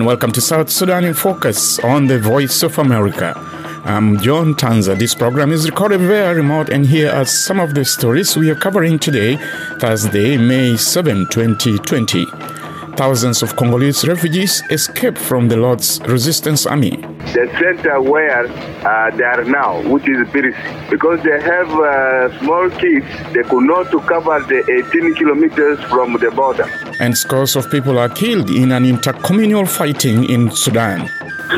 welcome to South Sudan in Focus on the Voice of America. I'm John Tanza. This program is recorded via remote, and here are some of the stories we are covering today, Thursday, May 7, 2020. Thousands of Congolese refugees escaped from the Lord's Resistance Army. The center where they are now, which is Birisi, because they have small kids, they could not cover the 18 kilometers from the border. And scores of people are killed in an intercommunal fighting in Sudan.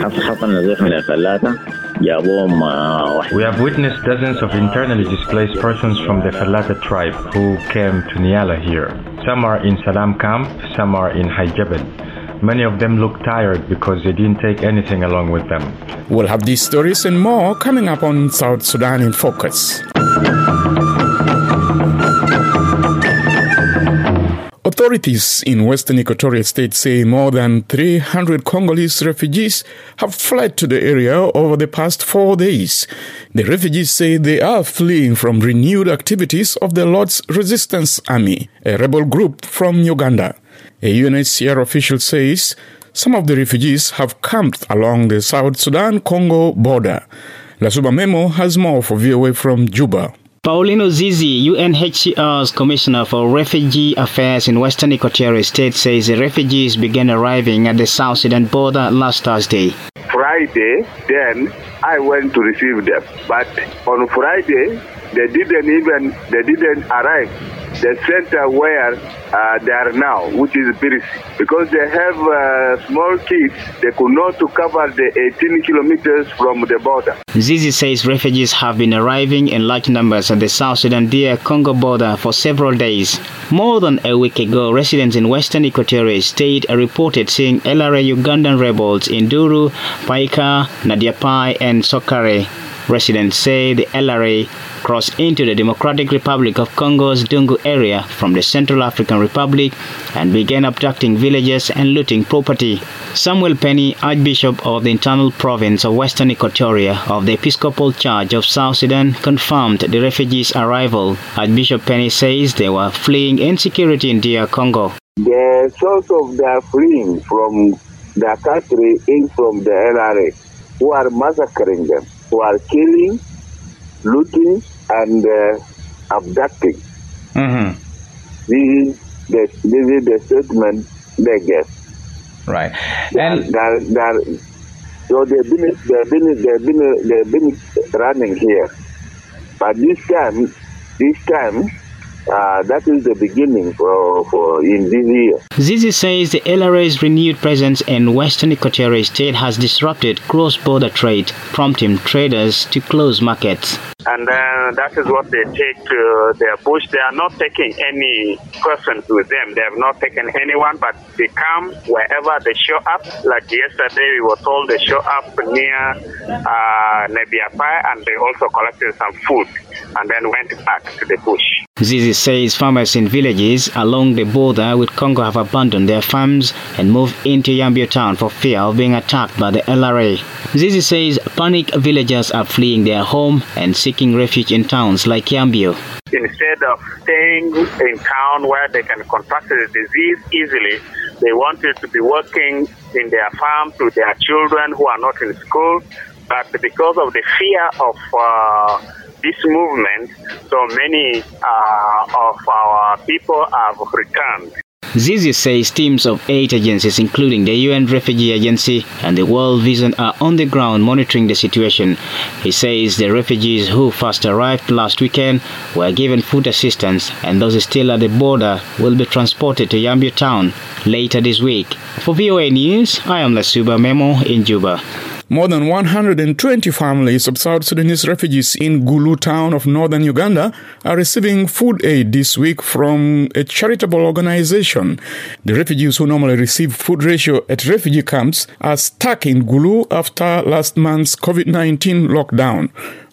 We have witnessed dozens of internally displaced persons from the Falata tribe who came to Niala here. Some are in Salam camp, some are in Haijabad. Many of them look tired because they didn't take anything along with them. We'll have these stories and more coming up on South Sudan in Focus. Authorities in Western Equatorial State say more than 300 Congolese refugees have fled to the area over the past 4 days. The refugees say they are fleeing from renewed activities of the Lord's Resistance Army, a rebel group from Uganda. A UNHCR official says some of the refugees have camped along the South Sudan-Congo border. Lasuba Memo has more for VOA from Juba. Paulino Zizi, UNHCR's Commissioner for Refugee Affairs in Western Equatorial State, says the refugees began arriving at the South Sudan border last Thursday. Friday, then I went to receive them. But on Friday, they didn't arrive. The center where they are now, which is Birisi, because they have small kids, they could not cover the 18 kilometers from the border. Zizi says refugees have been arriving in large numbers at the South Sudan-DR Congo border for several days. More than a week ago, residents in Western Equatorial State reported seeing LRA Ugandan rebels in Duru, Paika, Nadiapai, and Sokare. Residents say the LRA crossed into the Democratic Republic of Congo's Dungu area from the Central African Republic and began abducting villagers and looting property. Samuel Penny, Archbishop of the Internal Province of Western Equatoria of the Episcopal Church of South Sudan, confirmed the refugees' arrival. Archbishop Penny says they were fleeing insecurity in DR Congo. The source of their fleeing from their country is from the LRA, who are massacring them, who are killing, looting, and abducting. Mm-hmm. This is the statement they get. Right. So they've been running here, but this time. That is the beginning for in this year. Zizi says the LRA's renewed presence in Western Equatorial State has disrupted cross-border trade, prompting traders to close markets. And that is what they take to their bush. They are not taking any persons with them. They have not taken anyone, but they come wherever they show up. Like yesterday, we were told they show up near Nebiapai, and they also collected some food and then went back to the bush. Zizi says farmers in villages along the border with Congo have abandoned their farms and moved into Yambio town for fear of being attacked by the LRA. Zizi says panicked villagers are fleeing their home and seeking refuge in towns like Yambio. Instead of staying in town where they can contract the disease easily, they wanted to be working in their farms with their children who are not in school. But because of the fear of this movement, so many of our people have returned. Zizi says teams of 8 agencies, including the UN Refugee Agency and the World Vision, are on the ground monitoring the situation. He says the refugees who first arrived last weekend were given food assistance, and those still at the border will be transported to Yambio town later this week. For VOA News, I am Lasuba Memo in Juba. More than 120 families of South Sudanese refugees in Gulu town of northern Uganda are receiving food aid this week from a charitable organization. The refugees who normally receive food ration at refugee camps are stuck in Gulu after last month's COVID-19 lockdown.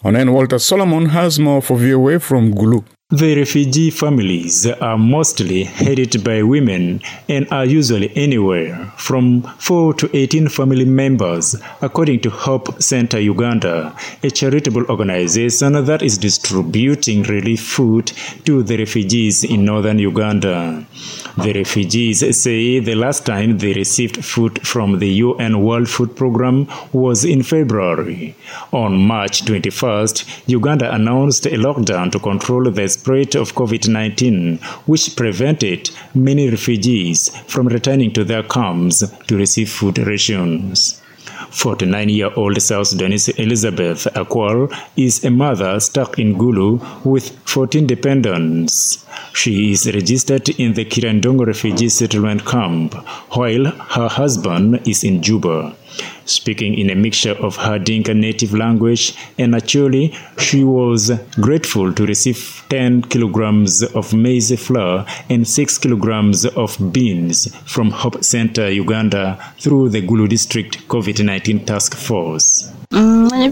Onen Walter Solomon has more for VOA from Gulu. The refugee families are mostly headed by women and are usually anywhere from 4 to 18 family members, according to Hope Center Uganda, a charitable organization that is distributing relief food to the refugees in northern Uganda. The refugees say the last time they received food from the UN World Food Programme was in February. On March 21st, Uganda announced a lockdown to control the spread of COVID-19, which prevented many refugees from returning to their camps to receive food rations. 49-year-old South Sudanese Elizabeth Akwal is a mother stuck in Gulu with 14 dependents. She is registered in the Kirandongo refugee settlement camp, while her husband is in Juba. Speaking in a mixture of her Dinka native language and Acholi, she was grateful to receive 10 kilograms of maize flour and 6 kilograms of beans from Hope Center Uganda through the Gulu District COVID-19 Task Force. Right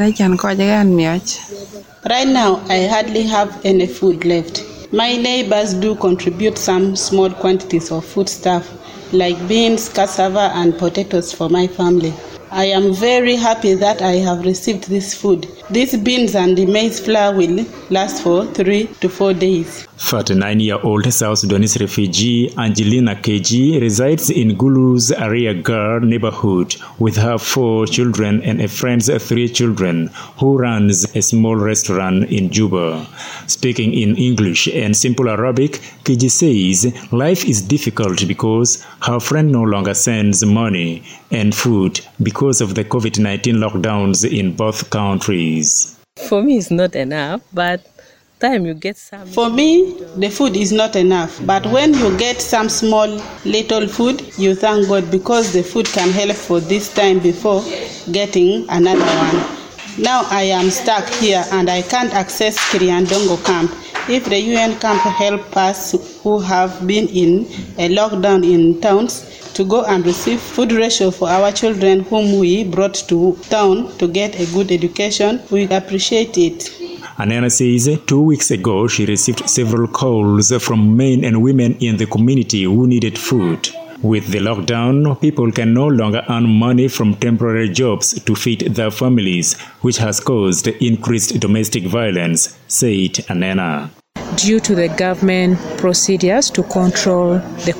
now, I hardly have any food left. My neighbors do contribute some small quantities of foodstuff like beans, cassava, and potatoes for my family. I am very happy that I have received this food. These beans and the maize flour will last for 3 to 4 days. 39-year-old South Sudanese refugee Angelina KG resides in Gulu's Area Gar neighborhood with her 4 children and a friend's 3 children, who runs a small restaurant in Juba. Speaking in English and simple Arabic, KG says life is difficult because her friend no longer sends money and food because of the COVID-19 lockdowns in both countries. For me, it's not enough, but time you get some. For me, the food is not enough, but when you get some small little food, you thank God because the food can help for this time before getting another one. Now I am stuck here and I can't access Kiriandongo camp. If the UN camp help us who have been in a lockdown in towns to go and receive food ration for our children whom we brought to town to get a good education, we appreciate it. Anena says 2 weeks ago she received several calls from men and women in the community who needed food. With the lockdown, people can no longer earn money from temporary jobs to feed their families, which has caused increased domestic violence, said Anena. Due to the government procedures to control the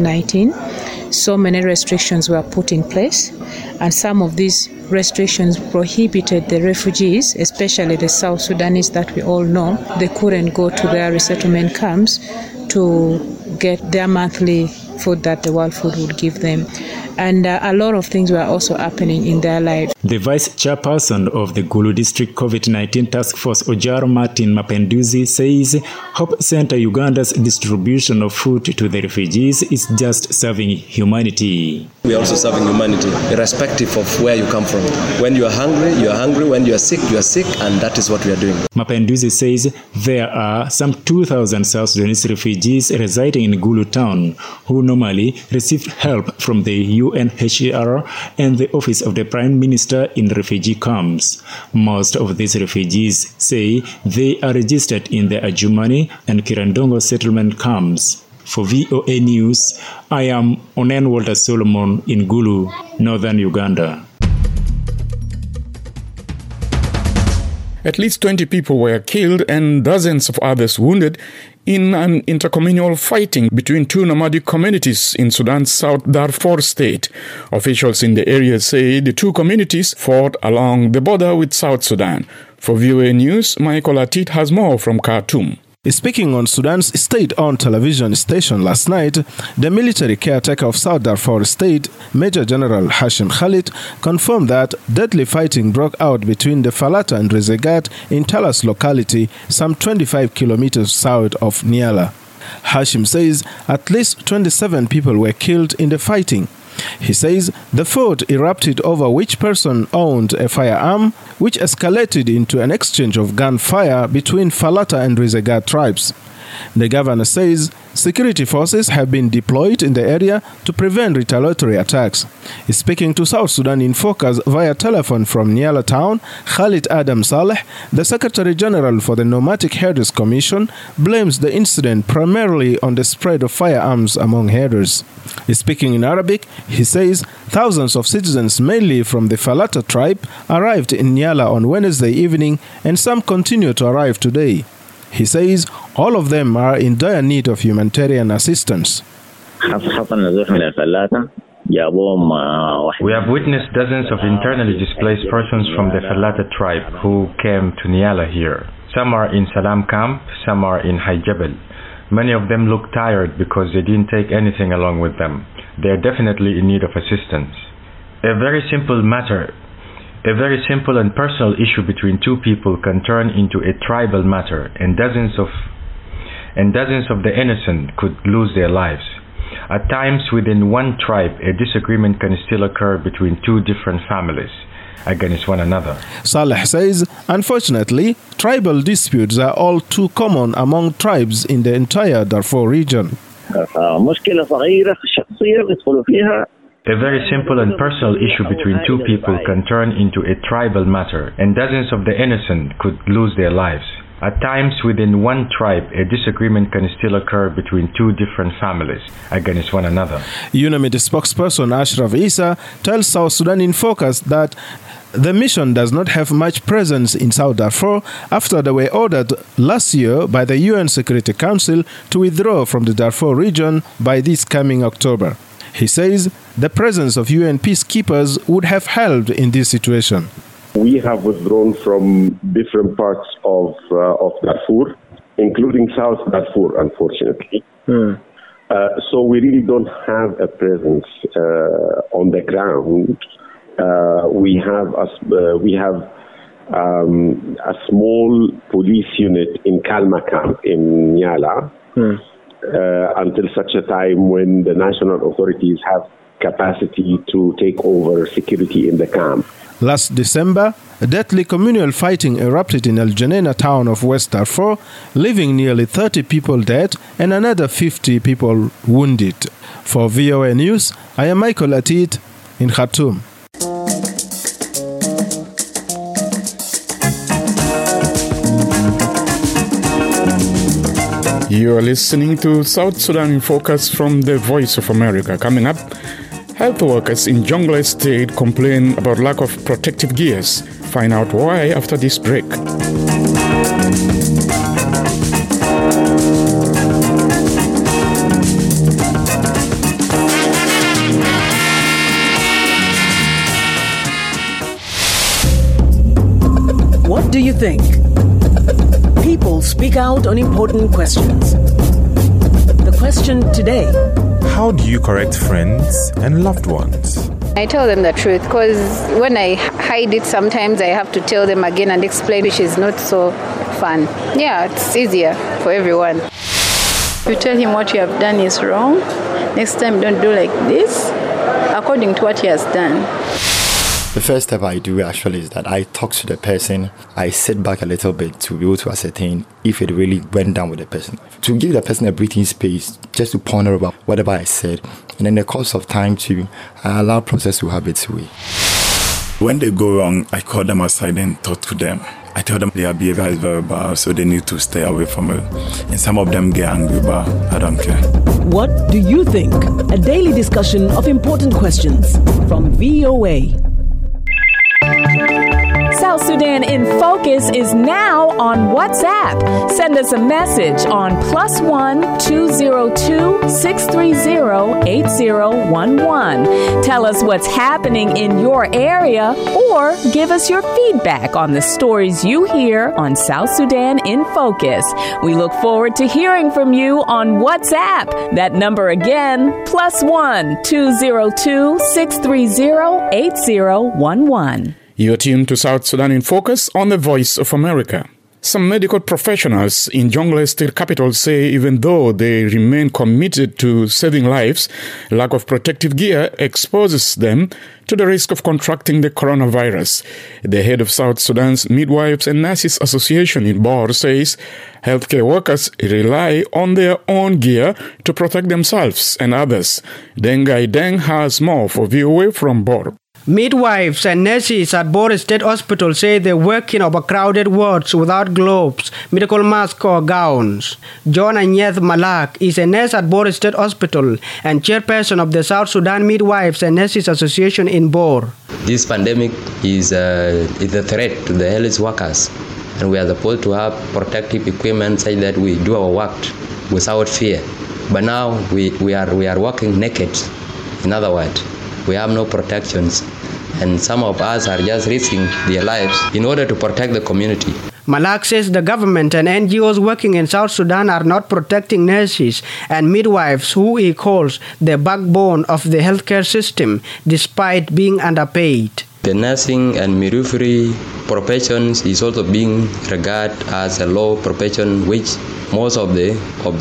COVID-19, so many restrictions were put in place, and some of these restrictions prohibited the refugees, especially the South Sudanese that we all know. They couldn't go to their resettlement camps to get their monthly food that the World Food would give them. And a lot of things were also happening in their lives. The vice chairperson of the Gulu District COVID-19 Task Force, Ojaro Martin Mapenduzi, says Hope Center Uganda's distribution of food to the refugees is just serving humanity. We are also serving humanity, irrespective of where you come from. When you are hungry, you are hungry. When you are sick, and that is what we are doing. Mapenduzi says there are some 2,000 South Sudanese refugees residing in Gulu town who normally receive help from the UNHCR and the Office of the Prime Minister in refugee camps. Most of these refugees say they are registered in the Adjumani and Kirandongo settlement camps. For VOA News, I am Onen Walter Solomon in Gulu, northern Uganda. At least 20 people were killed and dozens of others wounded in an intercommunal fighting between 2 nomadic communities in Sudan's South Darfur state. Officials in the area say the 2 communities fought along the border with South Sudan. For VOA News, Michael Atit has more from Khartoum. Speaking on Sudan's state-owned television station last night, the military caretaker of South Darfur State, Major General Hashim Khalid, confirmed that deadly fighting broke out between the Falata and Rizegat in Talas locality, some 25 kilometers south of Niala. Hashim says at least 27 people were killed in the fighting. He says the fight erupted over which person owned a firearm, which escalated into an exchange of gunfire between Falata and Rizegat tribes. The governor says security forces have been deployed in the area to prevent retaliatory attacks. Speaking to South Sudan in Focus via telephone from Nyala town, Khalid Adam Saleh, the Secretary General for the Nomadic Herders Commission, blames the incident primarily on the spread of firearms among herders. Speaking in Arabic, he says thousands of citizens, mainly from the Falata tribe, arrived in Nyala on Wednesday evening and some continue to arrive today. He says all of them are in dire need of humanitarian assistance. We have witnessed dozens of internally displaced persons from the Falata tribe who came to Nyala here. Some are in Salam camp, some are in Haijabel. Many of them look tired because they didn't take anything along with them. They are definitely in need of assistance. A very simple and personal issue between two people can turn into a tribal matter, and dozens of the innocent could lose their lives. At times within one tribe, a disagreement can still occur between two different families against one another. Saleh says, unfortunately, tribal disputes are all too common among tribes in the entire Darfur region. A very simple and personal issue between two people can turn into a tribal matter, and dozens of the innocent could lose their lives. At times within one tribe, a disagreement can still occur between two different families against one another. UNAMID spokesperson Ashraf Isa tells South Sudan in Focus that the mission does not have much presence in South Darfur after they were ordered last year by the UN Security Council to withdraw from the Darfur region by this coming October. He says the presence of UN peacekeepers would have helped in this situation. We have withdrawn from different parts of Darfur, including South Darfur, unfortunately. So we really don't have a presence on the ground. We have a small police unit in Kalma camp in Nyala until such a time when the national authorities have capacity to take over security in the camp. Last December, deadly communal fighting erupted in Al Janena town of West Darfur, leaving nearly 30 people dead and another 50 people wounded. For VOA News, I am Michael Atit in Khartoum. You are listening to South Sudan in Focus from the Voice of America. Coming up, health workers in Jonglei State complain about lack of protective gears. Find out why after this break. What do you think? People speak out on important questions. The question today: how do you correct friends and loved ones? I tell them the truth, because when I hide it, sometimes I have to tell them again and explain, which is not so fun. Yeah, it's easier for everyone. You tell him what you have done is wrong. Next time, don't do like this, according to what he has done. The first step I do actually is that I talk to the person. I sit back a little bit to be able to ascertain if it really went down with the person. To give the person a breathing space, just to ponder about whatever I said. And in the course of time I allow process to have its way. When they go wrong, I call them aside and talk to them. I tell them their behavior is very bad, so they need to stay away from it. And some of them get angry, but I don't care. What do you think? A daily discussion of important questions from VOA. South Sudan in Focus is now on WhatsApp. Send us a message on +1 202 630 8011. Tell us what's happening in your area or give us your feedback on the stories you hear on South Sudan in Focus. We look forward to hearing from you on WhatsApp. That number again, +1 202 630 8011. You're tuned to South Sudan in Focus on the Voice of America. Some medical professionals in Jonglei State Capital say even though they remain committed to saving lives, lack of protective gear exposes them to the risk of contracting the coronavirus. The head of South Sudan's Midwives and Nurses Association in Bor says healthcare workers rely on their own gear to protect themselves and others. Dengai Deng has more for VOA from Bor. Midwives and nurses at Bor State Hospital say they work in overcrowded wards without gloves, medical masks or gowns. John Anyeth Malak is a nurse at Bor State Hospital and chairperson of the South Sudan Midwives and Nurses Association in Bor. This pandemic is a threat to the health workers, and we are supposed to have protective equipment so that we do our work without fear. But now we are working naked. In other words, we have no protections, and some of us are just risking their lives in order to protect the community. Malak says the government and NGOs working in South Sudan are not protecting nurses and midwives, who he calls the backbone of the healthcare system, despite being underpaid. The nursing and midwifery professions is also being regarded as a low profession, which most of the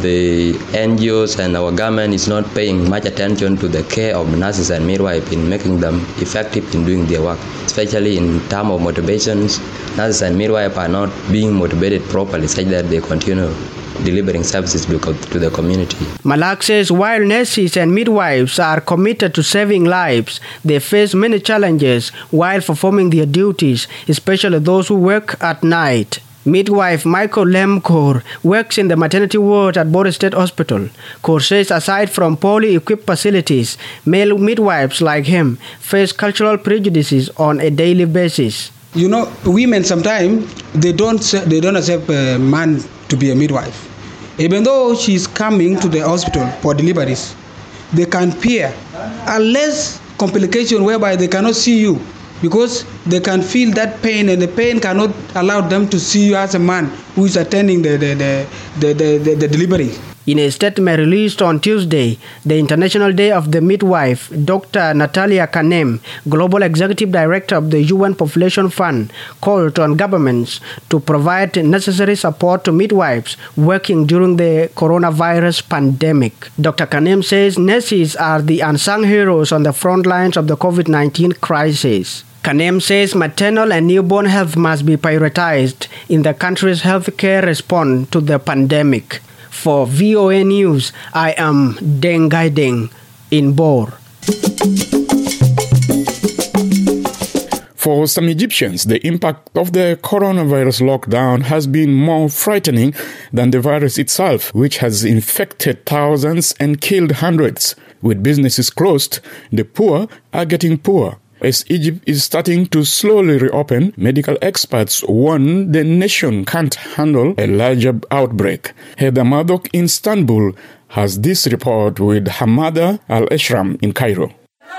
NGOs and our government is not paying much attention to the care of nurses and midwives in making them effective in doing their work. Especially in terms of motivations, nurses and midwives are not being motivated properly such that they continue delivering services to the community. Malak says while nurses and midwives are committed to saving lives, they face many challenges while performing their duties, especially those who work at night. Midwife Michael Lemkor works in the maternity ward at Bor State Hospital. Kor says aside from poorly equipped facilities, male midwives like him face cultural prejudices on a daily basis. You know, women sometimes they don't accept a man to be a midwife. Even though she's coming to the hospital for deliveries, they can fear unless complication whereby they cannot see you, because they can feel that pain, and the pain cannot allow them to see you as a man who is attending the delivery. In a statement released on Tuesday, the International Day of the Midwife, Dr. Natalia Kanem, Global Executive Director of the UN Population Fund, called on governments to provide necessary support to midwives working during the coronavirus pandemic. Dr. Kanem says nurses are the unsung heroes on the front lines of the COVID-19 crisis. Kanem says maternal and newborn health must be prioritized in the country's healthcare response to the pandemic. For VOA News, I am Dengai Deng in Bor. For some Egyptians, the impact of the coronavirus lockdown has been more frightening than the virus itself, which has infected thousands and killed hundreds. With businesses closed, the poor are getting poorer. As Egypt is starting to slowly reopen, medical experts warn the nation can't handle a larger outbreak. Heather Murdoch in Istanbul has this report with Hamada Al-Eshram in Cairo.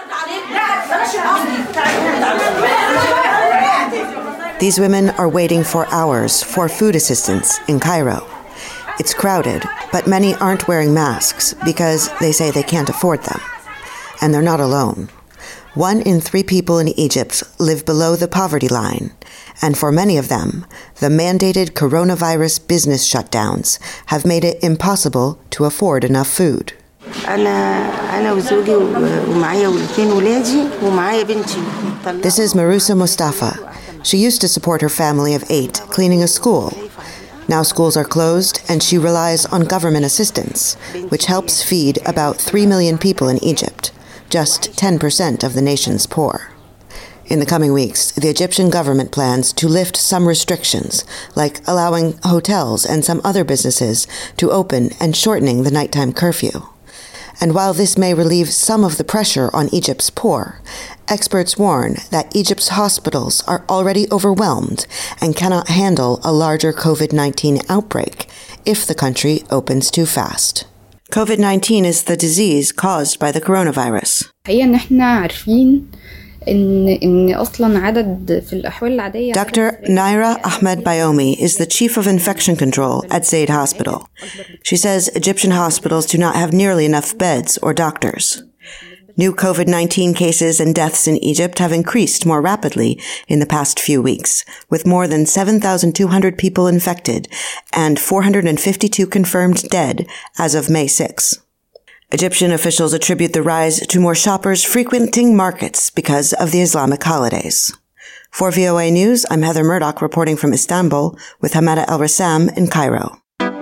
These women are waiting for hours for food assistance in Cairo. It's crowded, but many aren't wearing masks because they say they can't afford them. And they're not alone. 1 in 3 people in Egypt live below the poverty line, and for many of them, the mandated coronavirus business shutdowns have made it impossible to afford enough food. This is Marusa Mustafa. She used to support her family of 8 cleaning a school. Now schools are closed, and she relies on government assistance, which helps feed about 3 million people in Egypt, just 10% of the nation's poor. In the coming weeks, the Egyptian government plans to lift some restrictions, like allowing hotels and some other businesses to open and shortening the nighttime curfew. And while this may relieve some of the pressure on Egypt's poor, experts warn that Egypt's hospitals are already overwhelmed and cannot handle a larger COVID-19 outbreak if the country opens too fast. COVID-19 is the disease caused by the coronavirus. Dr. Naira Ahmed Bayomi is the chief of infection control at Zaid Hospital. She says Egyptian hospitals do not have nearly enough beds or doctors. New COVID-19 cases and deaths in Egypt have increased more rapidly in the past few weeks, with more than 7,200 people infected and 452 confirmed dead as of May 6. Egyptian officials attribute the rise to more shoppers frequenting markets because of the Islamic holidays. For VOA News, I'm Heather Murdoch reporting from Istanbul with Hamada El-Rassam in Cairo.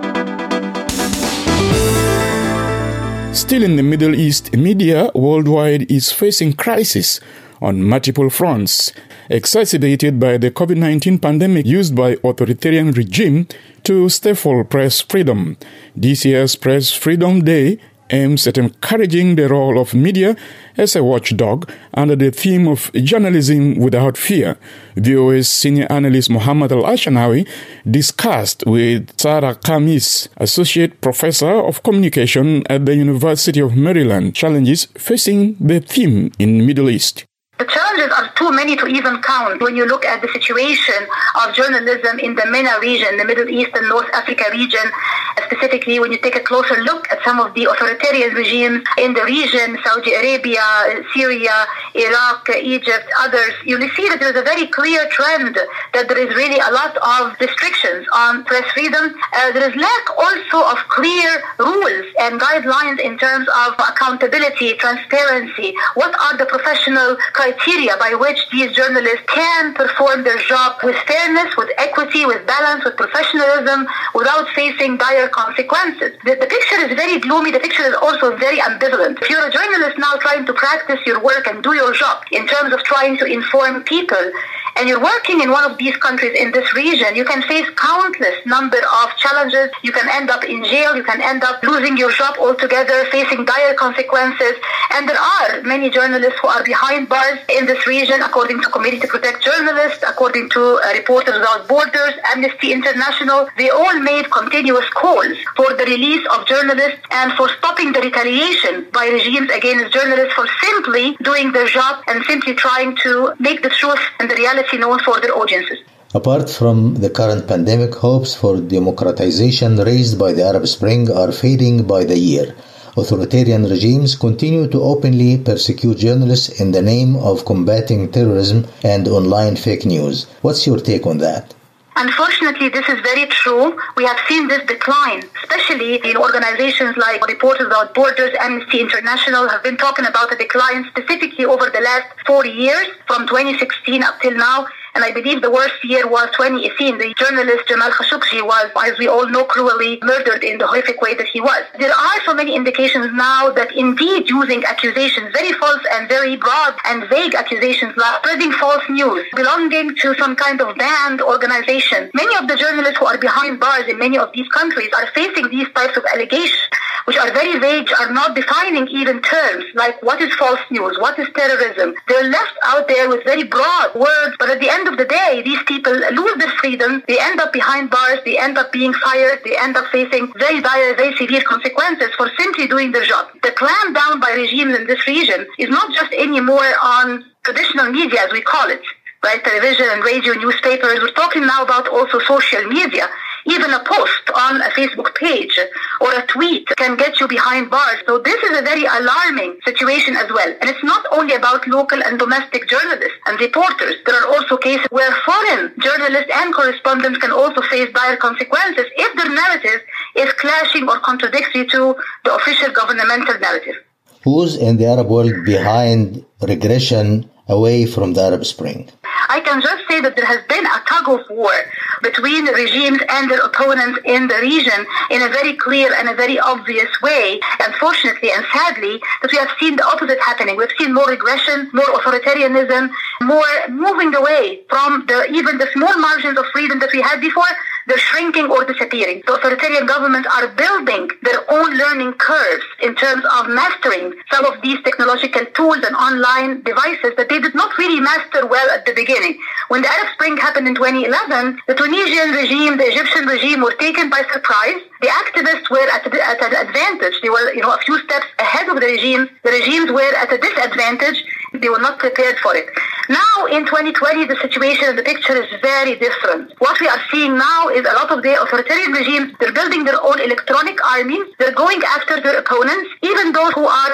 Still in the Middle East, media worldwide is facing crisis on multiple fronts, exacerbated by the COVID-19 pandemic used by authoritarian regime to stifle press freedom. This year's Press Freedom Day aims at encouraging the role of media as a watchdog under the theme of journalism without fear. VOA's senior analyst Mohammed Al-Ashanawi discussed with Sarah Kamis, associate professor of communication at the University of Maryland, challenges facing the theme in Middle East. The challenges are too many to even count when you look at the situation of journalism in the MENA region, the Middle East and North Africa region, specifically when you take a closer look at some of the authoritarian regimes in the region, Saudi Arabia, Syria, Iraq, Egypt, others, you will see that there is a very clear trend that there is really a lot of restrictions on press freedom. There is lack also of clear rules and guidelines in terms of accountability, transparency. What are the professional criteria by which these journalists can perform their job with fairness, with equity, with balance, with professionalism, without facing dire consequences. The picture is very gloomy. The picture is also very ambivalent. If you're a journalist now trying to practice your work and do your job in terms of trying to inform people, and you're working in one of these countries in this region, you can face countless number of challenges. You can end up in jail. You can end up losing your job altogether, facing dire consequences. And there are many journalists who are behind bars in this region, according to Committee to Protect Journalists, according to Reporters Without Borders, Amnesty International. They all made continuous calls for the release of journalists and for stopping the retaliation by regimes against journalists for simply doing their job and simply trying to make the truth and the reality known for their audiences. Apart from the current pandemic, hopes for democratization raised by the Arab Spring are fading by the year. Authoritarian regimes continue to openly persecute journalists in the name of combating terrorism and online fake news. What's your take on that? Unfortunately, this is very true. We have seen this decline, especially in organizations like Reporters Without Borders, Amnesty International have been talking about a decline specifically over the last 4 years, from 2016 up till now. And I believe the worst year was 2018. The journalist Jamal Khashoggi was, as we all know, cruelly murdered in the horrific way that he was. There are so many indications now that indeed using accusations, very false and very broad and vague accusations, like spreading false news, belonging to some kind of banned organization. Many of the journalists who are behind bars in many of these countries are facing these types of allegations, which are very vague, are not defining even terms like what is false news, what is terrorism. They're left out there with very broad words, but at the end of the day, these people lose their freedom, they end up behind bars, they end up being fired, they end up facing very dire, very severe consequences for simply doing their job. The clampdown by regimes in this region is not just anymore on traditional media, as we call it, right? Television and radio, newspapers. We're talking now about also social media. Even a post on a Facebook page or a tweet can get you behind bars. So this is a very alarming situation as well. And it's not only about local and domestic journalists and reporters. There are also cases where foreign journalists and correspondents can also face dire consequences if their narrative is clashing or contradictory to the official governmental narrative. Who's in the Arab world behind regression away from the Arab Spring? I can just say that there has been a tug of war between the regimes and their opponents in the region in a very clear and a very obvious way. Unfortunately and sadly, that we have seen the opposite happening. We've seen more regression, more authoritarianism, more moving away from even the small margins of freedom that we had before. They're shrinking or disappearing. The authoritarian governments are building their own learning curves in terms of mastering some of these technological tools and online devices that they did not really master well at the beginning. When the Arab Spring happened in 2011, the Tunisian regime, the Egyptian regime were taken by surprise. The activists were at an advantage. They were, a few steps ahead of the regime. The regimes were at a disadvantage. They were not prepared for it. Now, in 2020, the situation and the picture is very different. What we are seeing now is a lot of the authoritarian regimes, they're building their own electronic armies. They're going after their opponents, even those who are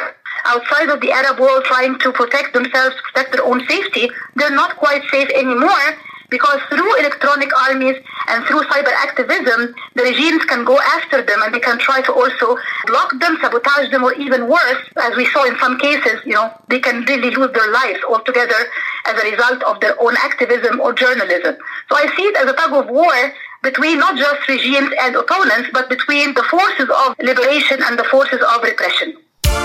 outside of the Arab world trying to protect themselves, protect their own safety, they're not quite safe anymore, because through electronic armies and through cyber activism, the regimes can go after them and they can try to also block them, sabotage them, or even worse, as we saw in some cases, they can really lose their lives altogether as a result of their own activism or journalism. So I see it as a tug of war between not just regimes and opponents, but between the forces of liberation and the forces of repression.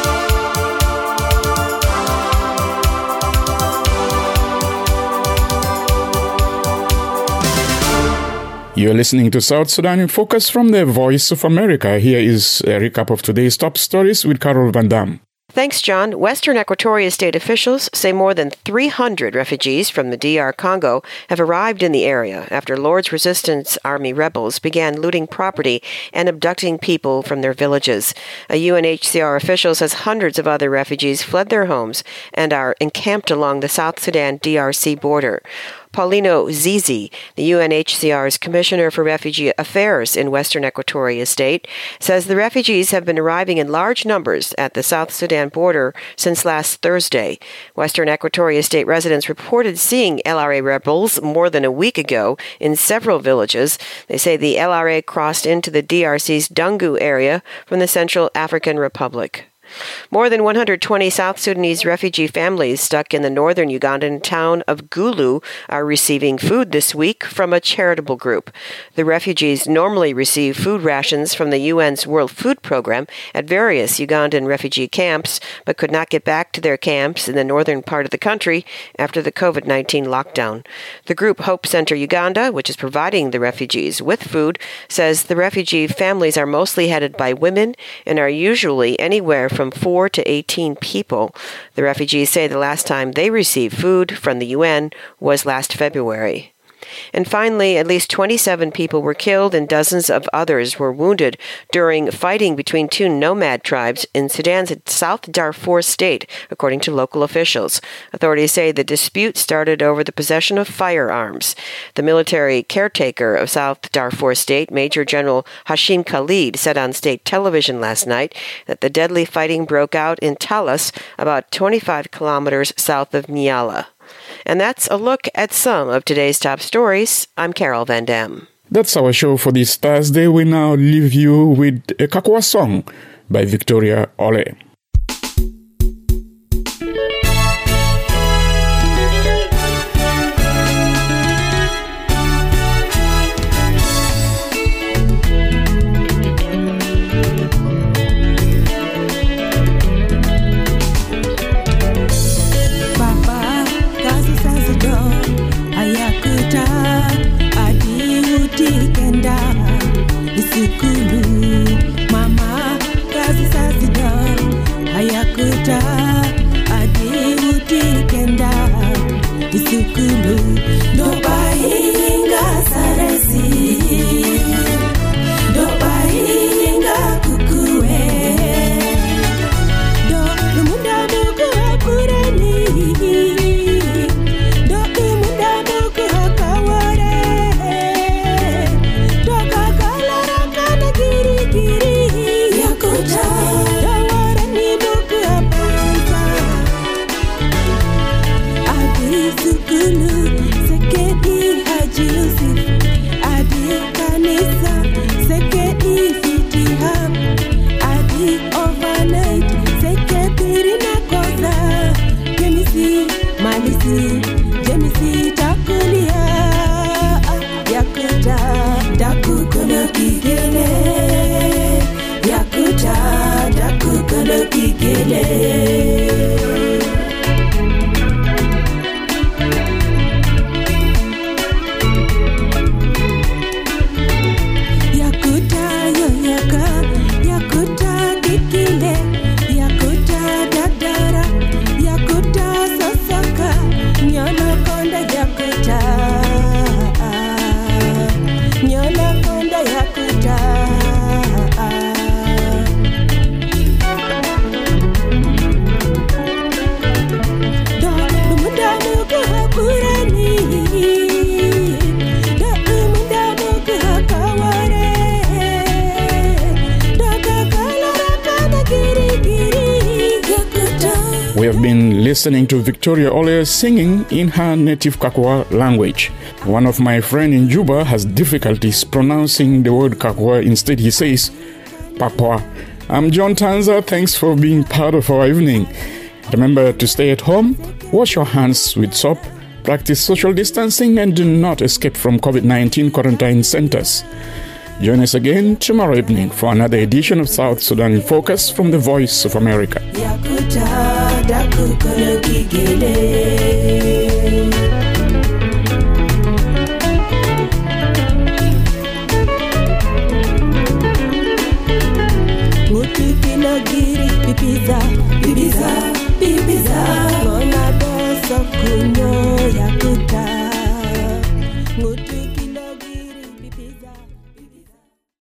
You're listening to South Sudan in Focus from the Voice of America. Here is a recap of today's top stories with Carol Van Dam. Thanks, John. Western Equatoria state officials say more than 300 refugees from the DR Congo have arrived in the area after Lord's Resistance Army rebels began looting property and abducting people from their villages. A UNHCR official says hundreds of other refugees fled their homes and are encamped along the South Sudan DRC border. Paulino Zizi, the UNHCR's Commissioner for Refugee Affairs in Western Equatoria State, says the refugees have been arriving in large numbers at the South Sudan border since last Thursday. Western Equatoria State residents reported seeing LRA rebels more than a week ago in several villages. They say the LRA crossed into the DRC's Dungu area from the Central African Republic. More than 120 South Sudanese refugee families stuck in the northern Ugandan town of Gulu are receiving food this week from a charitable group. The refugees normally receive food rations from the UN's World Food Program at various Ugandan refugee camps, but could not get back to their camps in the northern part of the country after the COVID-19 lockdown. The group Hope Center Uganda, which is providing the refugees with food, says the refugee families are mostly headed by women and are usually anywhere from 4 to 18 people. The refugees say the last time they received food from the UN was last February. And finally, at least 27 people were killed and dozens of others were wounded during fighting between two nomad tribes in Sudan's South Darfur state, according to local officials. Authorities say the dispute started over the possession of firearms. The military caretaker of South Darfur state, Major General Hashim Khalid, said on state television last night that the deadly fighting broke out in Talas, about 25 kilometers south of Nyala. And that's a look at some of today's top stories. I'm Carol Van Dam. That's our show for this Thursday. We now leave you with a Kakwa song by Victoria Ole. Again. listening to Victoria Ole singing in her native Kakwa language. One of my friends in Juba has difficulties pronouncing the word Kakwa. Instead, he says Papua. I'm John Tanza. Thanks for being part of our evening. Remember to stay at home, wash your hands with soap, practice social distancing, and do not escape from COVID-19 quarantine centers. Join us again tomorrow evening for another edition of South Sudan in Focus from the Voice of America. Muti pinagiri pipiza